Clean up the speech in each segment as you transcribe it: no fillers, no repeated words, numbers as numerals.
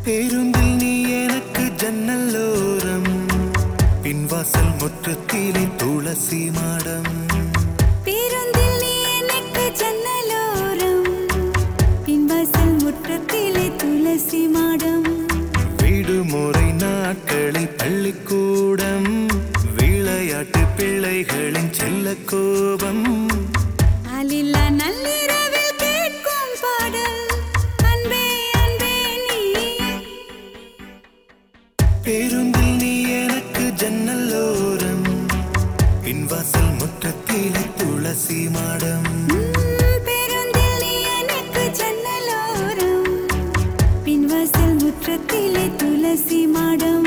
பேருந்தில் நீ எனக்கு ஜன்னலோரம், பின்வாசல் முற்றத்திலே துளசி மாடம். பேருந்தில் நீ எனக்கு ஜன்னலோரம், பின்வாசல் முற்றத்திலே துளசி மாடம். விடுமுறை நாட்களில் பள்ளிக்கூடம், விளையாட்டு பிள்ளைகளின் செல்ல கோபம். ஆளில்லா நள்ளிரவில் கேட்கும் பாடல் அன்பே அன்பே நீ. பேருந்தில் நீ எனக்கு ஜன்னலோரம், பின்வாசல் முற்றத்திலே துளசி மாடம். பேருந்தில் நீ எனக்கு ஜன்னலோரம், பின்வாசல் முற்றத்திலே துளசி மாடம்.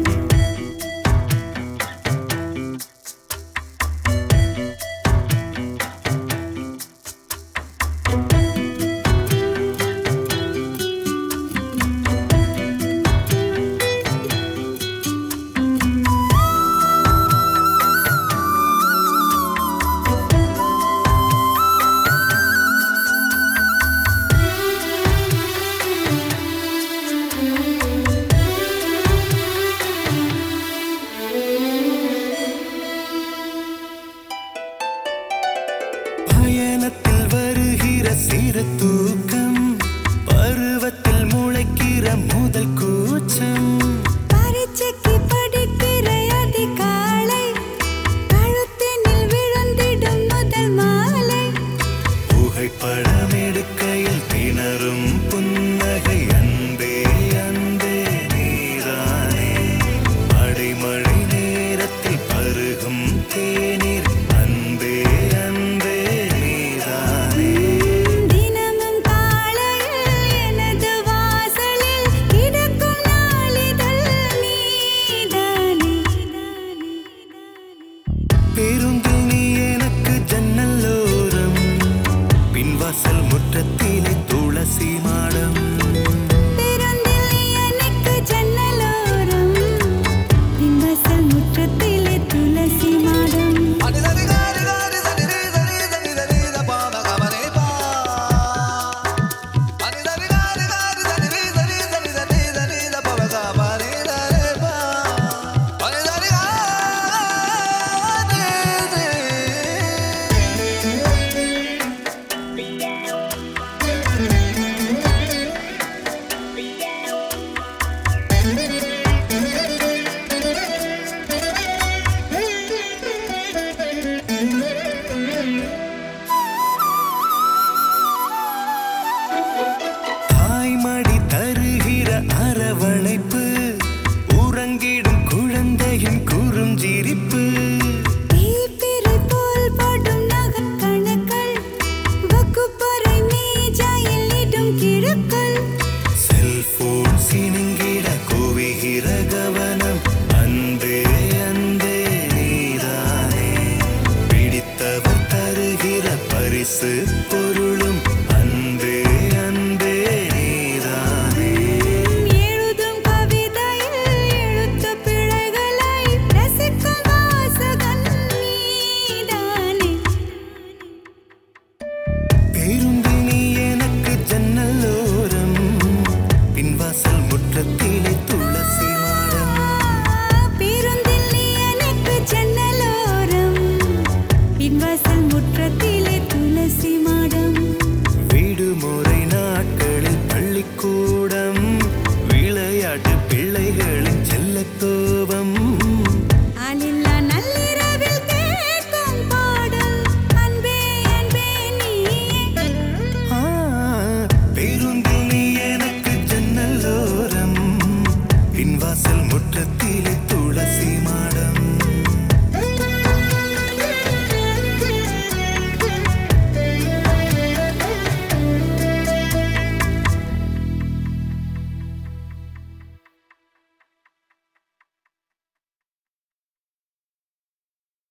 பயணத்தில் வருகிற சிறு தூக்கம், பருவத்தில் முளைக்கிற முதல் கூச்சம். பரீட்சைக்கு படிக்கிற அதிகாலை, கழுத்தினில் விழுந்திடும் முதல் மாலை. புகைப்படம் எடுக்கையில் திணறும் புன்னகை, அன்பே அன்பே நீரானே. அடைமழை நேரத்தில் பருகும் தேநீர், அன்பே அன்பே நீரானே. தினமும் காலையில் எனது வாசலில் கிடக்கும் நாளிதழ் நீதானே. பேருந்தில் நீ எனக்கு ஜன்னலோரம், பின்வாசல் முற்றத்திலே துளசி மாடம். பேருந்தில் நீ எனக்கு ஜன்னலோரம், பின்வாசல் முற்றத்திலே துளசி மாடம். தாய்மடி தருகிற அரவணைப்பு, உறங்கிடும் குழந்தையின் குறுஞ்சிரிப்பு. தீப்பிறை போல் படும் நகக்கணுக்கள், வகுப்பறை மேஜையில் இடும் கிறுக்கள். செல்போன் சினுங்கிட குவிகிற கவனம், அன்பே அன்பே நீதானே. பிடித்தவர் தருகிற பரிசு பொருளும், அன்பே அன்பே நீதானே. எழுதும் கவிதையில் எழுத்து பிழைகளை ரசிக்கும் வாசகன் நீதானே. பேருந்தில் நீ எனக்கு ஜன்னலோரம், பின்வாசல் முற்றத்திலே துளசி மாடம். பேருந்தில் நீ எனக்கு ஜன்னலோரம், பின்வாசல் முற்றத்திலே துளசி மாடம். விடுமுறை நாட்களில் பள்ளிக்கூடம், விளையாட்டு பிள்ளைகளின் செல்ல கோபம்.